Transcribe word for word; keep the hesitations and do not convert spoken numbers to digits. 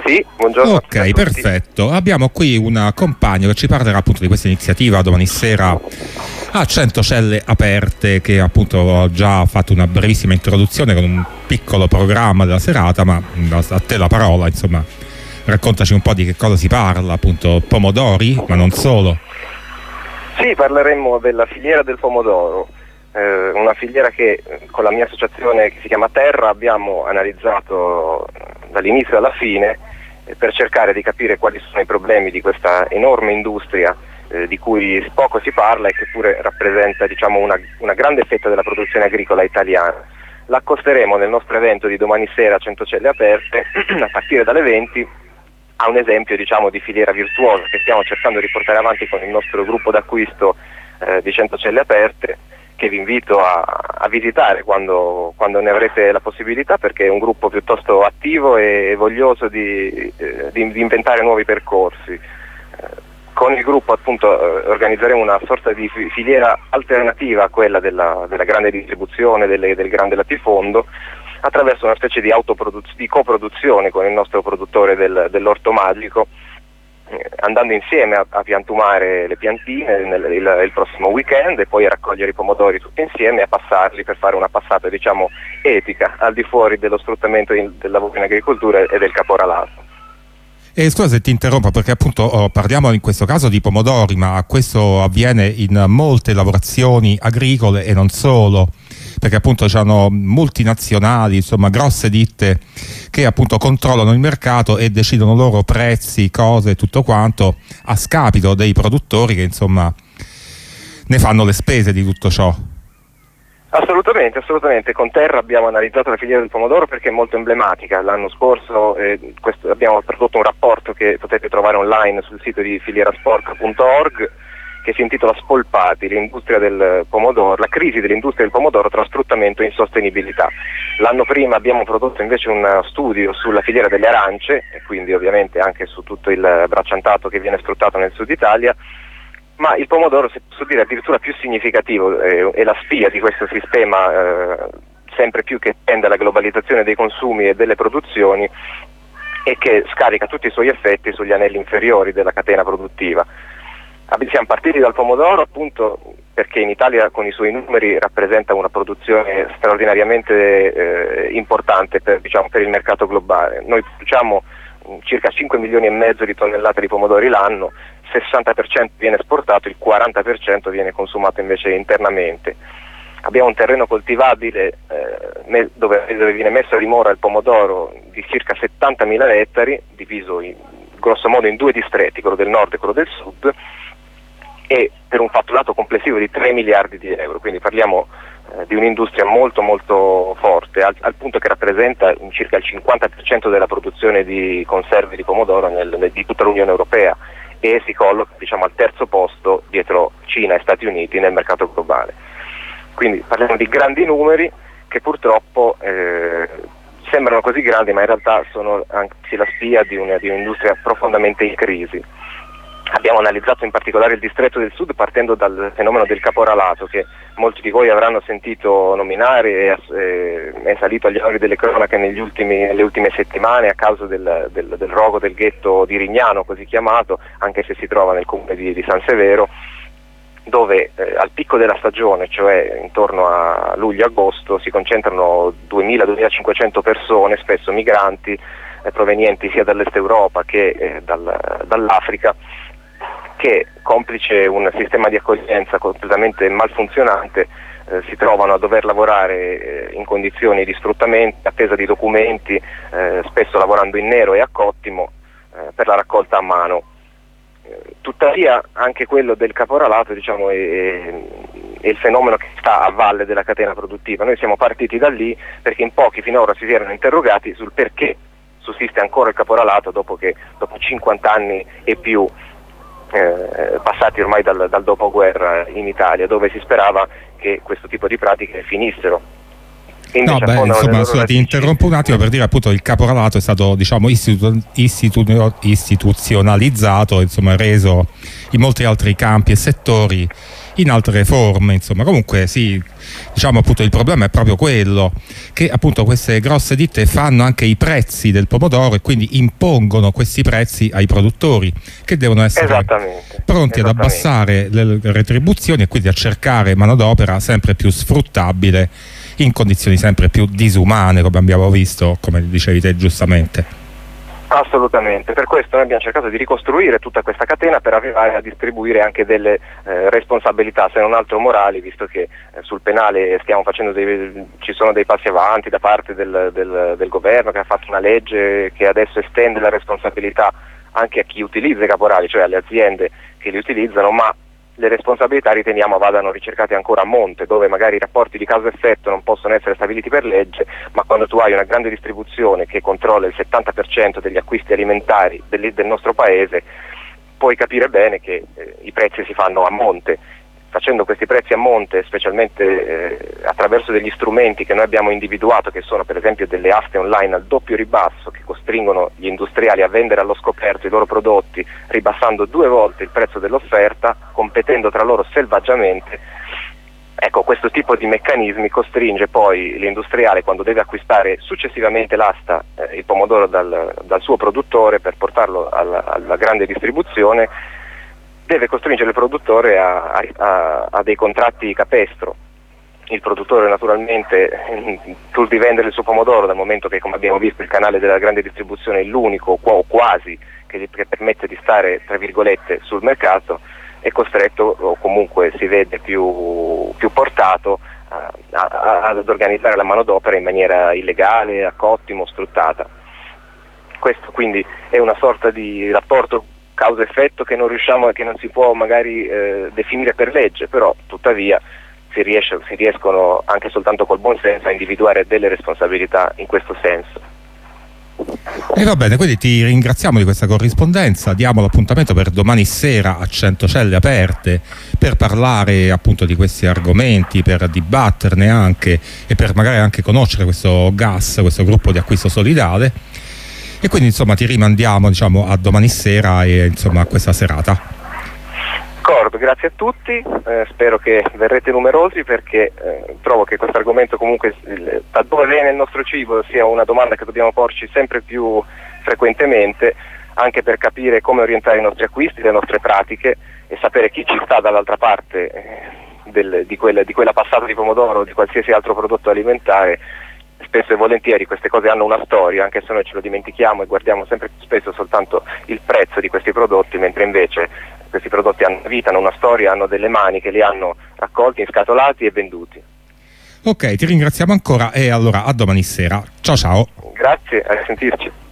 Sì, buongiorno. Ok, perfetto. Abbiamo qui un compagno che ci parlerà appunto di questa iniziativa domani sera a Centocelle Aperte, che appunto ho già fatto una brevissima introduzione con un piccolo programma della serata, ma a te la parola, insomma, raccontaci un po' di che cosa si parla, appunto, pomodori, ma non solo. Sì, parleremo della filiera del pomodoro, eh, una filiera che con la mia associazione che si chiama Terra abbiamo analizzato dall'inizio alla fine eh, per cercare di capire quali sono i problemi di questa enorme industria eh, di cui poco si parla e che pure rappresenta, diciamo, una, una grande fetta della produzione agricola italiana. L'accosteremo nel nostro evento di domani sera a Centocelle Aperte a partire dalle venti a un esempio, diciamo, di filiera virtuosa che stiamo cercando di portare avanti con il nostro gruppo d'acquisto eh, di Centocelle Aperte, che vi invito a, a visitare quando, quando ne avrete la possibilità, perché è un gruppo piuttosto attivo e voglioso di, eh, di, di inventare nuovi percorsi. Eh, con il gruppo appunto eh, organizzeremo una sorta di filiera alternativa a quella della, della grande distribuzione, delle, del grande latifondo, attraverso una specie di, autoproduz- di coproduzione con il nostro produttore del, dell'orto magico, eh, andando insieme a, a piantumare le piantine nel, il, il prossimo weekend e poi a raccogliere i pomodori tutti insieme e a passarli per fare una passata, diciamo, etica, al di fuori dello sfruttamento in, del lavoro in agricoltura e del caporalato. E scusa se ti interrompo, perché appunto oh, parliamo in questo caso di pomodori, ma questo avviene in molte lavorazioni agricole e non solo, perché appunto c'hanno multinazionali, insomma grosse ditte che appunto controllano il mercato e decidono loro prezzi, cose e tutto quanto, a scapito dei produttori che insomma ne fanno le spese di tutto ciò. Assolutamente, assolutamente. Con Terra abbiamo analizzato la filiera del pomodoro perché è molto emblematica. L'anno scorso eh, questo, abbiamo prodotto un rapporto che potete trovare online sul sito di filierasporca punto org, che si intitola Spolpati, l'industria del pomodoro, la crisi dell'industria del pomodoro tra sfruttamento e insostenibilità. L'anno prima abbiamo prodotto invece un studio sulla filiera delle arance e quindi ovviamente anche su tutto il bracciantato che viene sfruttato nel sud Italia. Ma il pomodoro, se posso dire, addirittura più significativo, eh, è la spia di questo sistema eh, sempre più che tende alla globalizzazione dei consumi e delle produzioni e che scarica tutti i suoi effetti sugli anelli inferiori della catena produttiva. Siamo partiti dal pomodoro appunto perché in Italia con i suoi numeri rappresenta una produzione straordinariamente eh, importante per, diciamo, per il mercato globale. Noi produciamo circa cinque milioni e mezzo di tonnellate di pomodori l'anno, sessanta per cento viene esportato, il quaranta per cento viene consumato invece internamente. Abbiamo un terreno coltivabile eh, dove, dove viene messo a dimora il pomodoro di circa settantamila ettari, diviso in, grosso modo in due distretti, quello del nord e quello del sud, e per un fatturato complessivo di tre miliardi di euro, quindi parliamo eh, di un'industria molto molto forte, al, al punto che rappresenta circa il cinquanta per cento della produzione di conserve di pomodoro nel, nel, di tutta l'Unione Europea e si colloca, diciamo, al terzo posto dietro Cina e Stati Uniti nel mercato globale. Quindi parliamo di grandi numeri che purtroppo eh, sembrano così grandi, ma in realtà sono anche la spia di, una, di un'industria profondamente in crisi. Abbiamo analizzato in particolare il distretto del sud partendo dal fenomeno del caporalato, che molti di voi avranno sentito nominare e è salito agli onori delle cronache negli ultimi, nelle ultime settimane a causa del, del, del rogo del ghetto di Rignano, così chiamato, anche se si trova nel comune di, di San Severo, dove eh, al picco della stagione, cioè intorno a luglio-agosto, si concentrano duemila duemilacinquecento persone, spesso migranti, eh, provenienti sia dall'est Europa che eh, dal, dall'Africa, che, complice un sistema di accoglienza completamente malfunzionante, eh, si trovano a dover lavorare eh, in condizioni di sfruttamento, attesa di documenti, eh, spesso lavorando in nero e a cottimo eh, per la raccolta a mano. Eh, tuttavia anche quello del caporalato, diciamo, è, è il fenomeno che sta a valle della catena produttiva. Noi siamo partiti da lì perché in pochi finora si erano interrogati sul perché sussiste ancora il caporalato dopo che dopo cinquanta anni e più Eh, passati ormai dal, dal dopoguerra in Italia, dove si sperava che questo tipo di pratiche finissero. No, beh, insomma, scusa, ti interrompo un attimo per dire appunto il caporalato è stato, diciamo, istitu- istitu- istituzionalizzato, insomma reso in molti altri campi e settori in altre forme, insomma. Comunque sì, diciamo appunto il problema è proprio quello, che appunto queste grosse ditte fanno anche i prezzi del pomodoro e quindi impongono questi prezzi ai produttori, che devono essere Esattamente. pronti Esattamente. ad abbassare le retribuzioni e quindi a cercare manodopera sempre più sfruttabile in condizioni sempre più disumane, come abbiamo visto, come dicevi te giustamente. Assolutamente, per questo noi abbiamo cercato di ricostruire tutta questa catena per arrivare a distribuire anche delle eh, responsabilità, se non altro morali, visto che eh, sul penale stiamo facendo dei, ci sono dei passi avanti da parte del, del, del governo, che ha fatto una legge che adesso estende la responsabilità anche a chi utilizza i caporali, cioè alle aziende che li utilizzano, ma le responsabilità riteniamo vadano ricercate ancora a monte, dove magari i rapporti di causa-effetto non possono essere stabiliti per legge, ma quando tu hai una grande distribuzione che controlla il settanta per cento degli acquisti alimentari del, del nostro paese, puoi capire bene che eh, i prezzi si fanno a monte. Facendo questi prezzi a monte, specialmente eh, attraverso degli strumenti che noi abbiamo individuato, che sono per esempio delle aste online al doppio ribasso, che costringono gli industriali a vendere allo scoperto i loro prodotti, ribassando due volte il prezzo dell'offerta, competendo tra loro selvaggiamente. Ecco, questo tipo di meccanismi costringe poi l'industriale, quando deve acquistare successivamente l'asta, eh, il pomodoro dal, dal suo produttore per portarlo alla, alla grande distribuzione, deve costringere il produttore a, a, a dei contratti capestro. Il produttore naturalmente, pur di vendere il suo pomodoro, dal momento che, come abbiamo visto, il canale della grande distribuzione è l'unico o quasi che gli che permette di stare, tra virgolette, sul mercato, è costretto, o comunque si vede più, più portato a, a, ad organizzare la manodopera in maniera illegale, a cottimo, sfruttata. Questo quindi è una sorta di rapporto causa-effetto che non riusciamo, che non si può magari eh, definire per legge, però tuttavia si, riesce, si riescono anche soltanto col buon senso a individuare delle responsabilità in questo senso. E va bene, quindi ti ringraziamo di questa corrispondenza, diamo l'appuntamento per domani sera a Centocelle Aperte per parlare appunto di questi argomenti, per dibatterne anche e per magari anche conoscere questo G A S, questo gruppo di acquisto solidale. E quindi insomma ti rimandiamo, diciamo, a domani sera e insomma a questa serata. D'accordo, grazie a tutti, eh, spero che verrete numerosi, perché eh, trovo che questo argomento comunque il, da dove viene il nostro cibo sia una domanda che dobbiamo porci sempre più frequentemente, anche per capire come orientare i nostri acquisti, le nostre pratiche e sapere chi ci sta dall'altra parte eh, del, di, quella, di quella passata di pomodoro o di qualsiasi altro prodotto alimentare. Spesso e volentieri queste cose hanno una storia, anche se noi ce lo dimentichiamo e guardiamo sempre più spesso soltanto il prezzo di questi prodotti, mentre invece questi prodotti hanno una vita, hanno una storia, hanno delle mani che li hanno raccolti, inscatolati e venduti. Ok, ti ringraziamo ancora e allora a domani sera. Ciao ciao. Grazie, a sentirci.